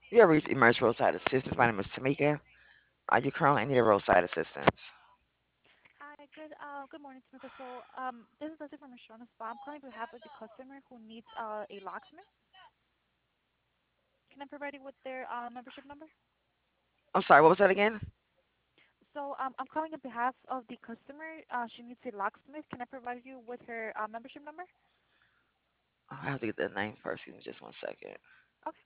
You have reached Emerge Roadside Assistance. My name is Tamika. You currently need a roadside assistance? Hi, good morning, Tamika. This is Leslie from Insurance Spa. I'm calling on behalf of the customer who needs a locksmith. Can I provide you with their membership number? I'm sorry, what was that again? I'm calling on behalf of the customer. She needs a locksmith. Can I provide you with her membership number? I have to get the name first. Give me just 1 second. Okay.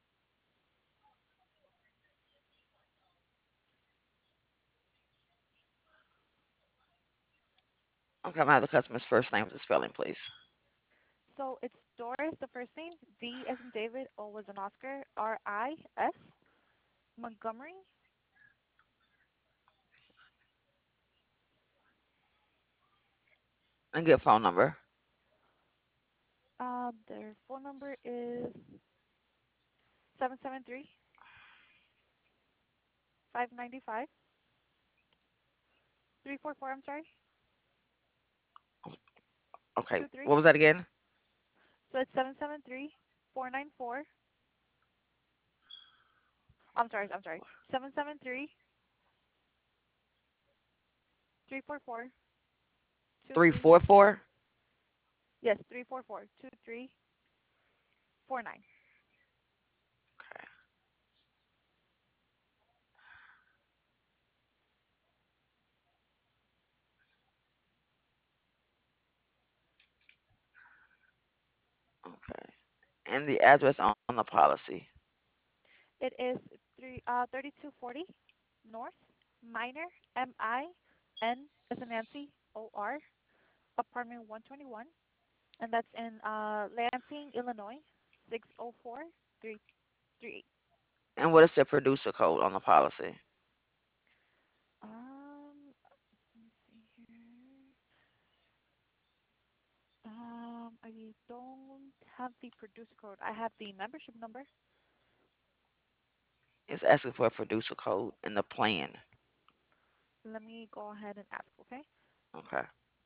Okay, I'm gonna have the customer's first name with the spelling, please. So it's Doris, the first name, D as in David, O as in Oscar, R-I-S, Montgomery. And get phone number. Their phone number is 773-595-344. I'm sorry, Okay, 23. what was that again? So it's 773-494. I'm sorry. 773-344-23. 344. Yes, 344-2349. Okay, and the address on the policy. It is 3240 North Minor, MIN as in Nancy, OR, apartment 121, and that's in Lansing, Illinois, 60438. And what is the producer code on the policy? Let me see here. I don't have the producer code. I have the membership number. It's asking for a producer code in the plan. Let me go ahead and ask, okay? Okay.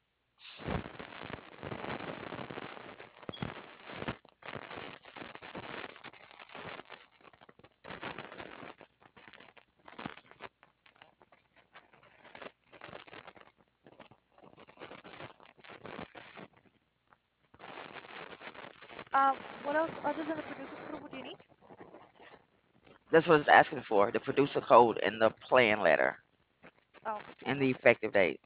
What else other than the producer code would you need? That's what it's asking for. The producer code and the plan letter Oh, okay, give me and one the second. effective date.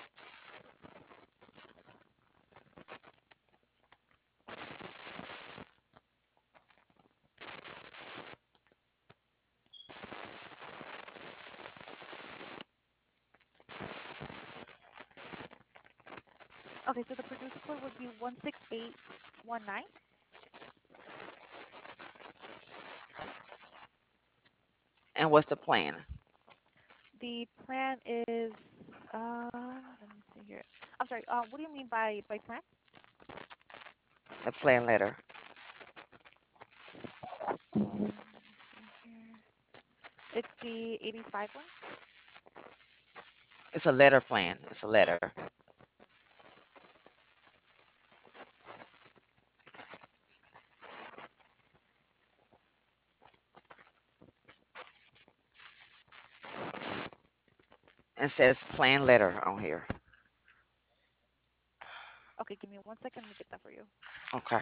Okay, so the producer code would be 16819. And what's the plan? The plan is let me see here. I'm sorry. What do you mean by plan? The plan letter. Let me see here. It's the 85 one. It's a letter plan. It's a letter. It says plan letter on here. Okay, give me one second. Let me get that for you. Okay.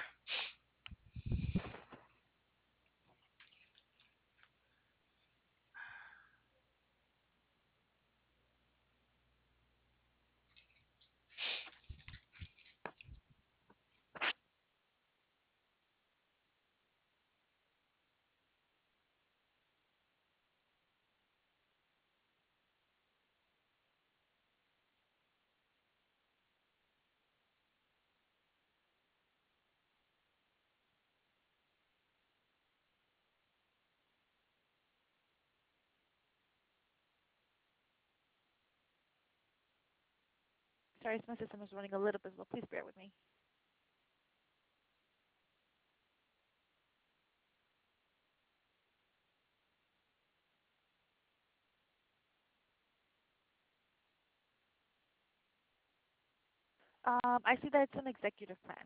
Sorry, my system is running a little bit slow. Please bear with me. I see that it's an executive plan.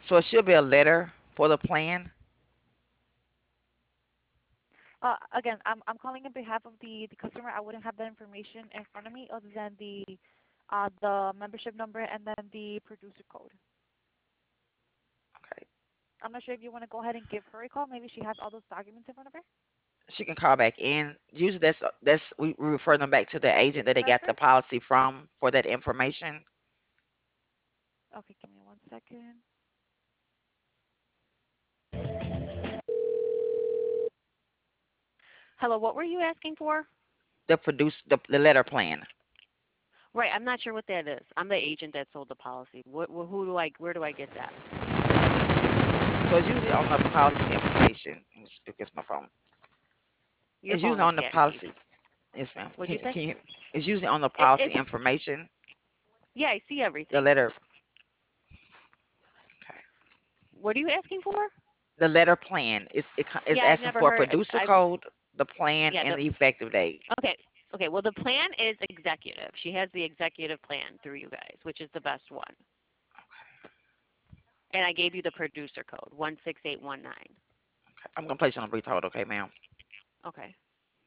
So it should be a letter for the plan. Again, I'm calling on behalf of the customer. I wouldn't have that information in front of me other than the membership number and then the producer code. Okay. I'm not sure if you want to go ahead and give her a call. Maybe she has all those documents in front of her. She can call back in. Usually that's we refer them back to the agent that they got the Perfect. policy from for that information. Okay, give me 1 second. Hello, what were you asking for? The letter plan. Right, I'm not sure what that is. I'm the agent that sold the policy. Who do I? Where do I get that? So it's usually on the policy information. Let me just look at my phone. Your It's usually phone is on the catty. policy. Yes, ma'am. What'd you say? Can you? It's usually on the It's policy information. yeah, I see The everything. letter. Okay. What are you asking for? The letter plan is Yeah, I've asking never for a heard. producer I've code, the plan, yeah. and the effective date. Okay. Okay. Well, the plan is executive. She has the executive plan through you guys, which is the best one. And I gave you the producer code 16819. Okay. I'm gonna place you on a brief hold, okay, ma'am? Okay.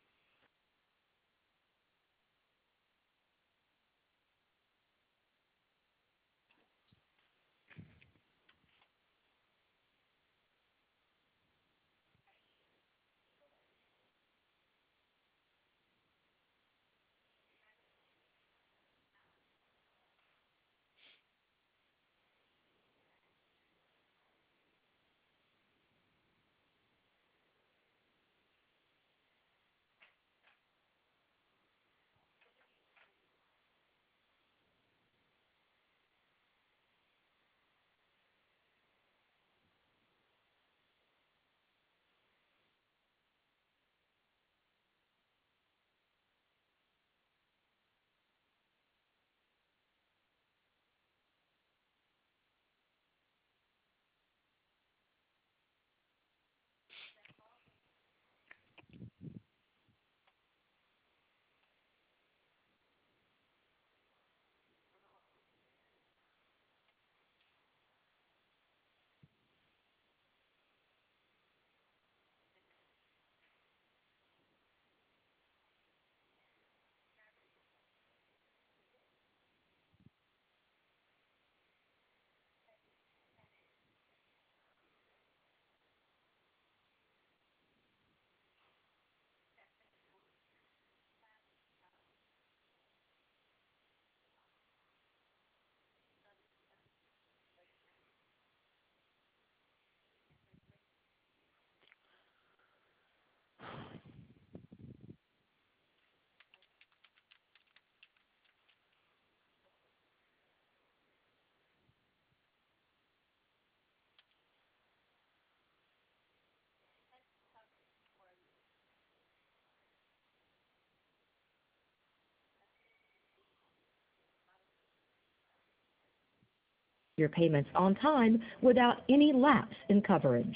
Your payments on time without any lapse in coverage.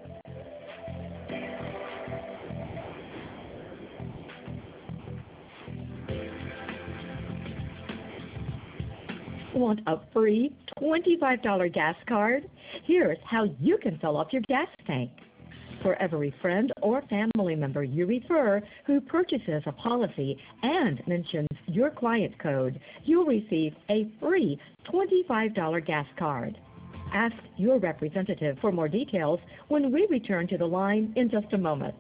Want a free $25 gas card? Here's how you can fill up your gas tank. For every friend or family member you refer who purchases a policy and mentions your client code, you'll receive a free $25 gas card. Ask your representative for more details when we return to the line in just a moment.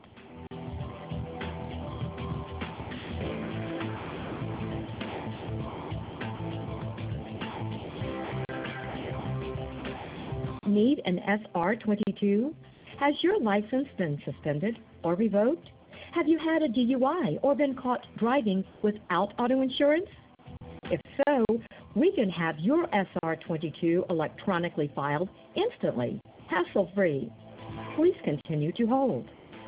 Need an SR22? Has your license been suspended or revoked? Have you had a DUI or been caught driving without auto insurance? If so, we can have your SR22 electronically filed instantly, hassle-free. Please continue to hold.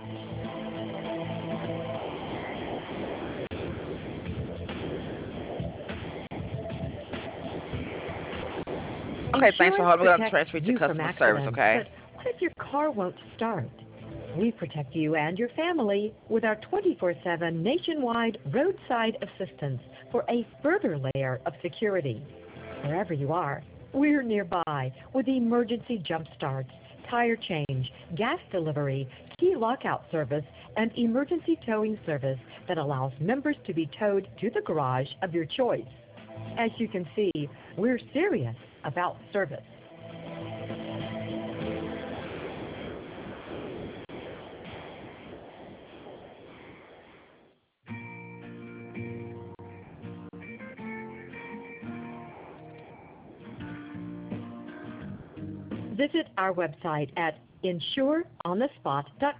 Okay, thanks for Insurance holding. We're gonna protects transfer you to you from customer service, accidents, okay? but what if your car won't start? We protect you and your family with our 24/7 nationwide roadside assistance for a further layer of security. Wherever you are, We're nearby with emergency jump starts, tire change, gas delivery, key lockout service, and emergency towing service that allows members to be towed to the garage of your choice. As you can see, we're serious about service. Visit our website at insureonthespot.com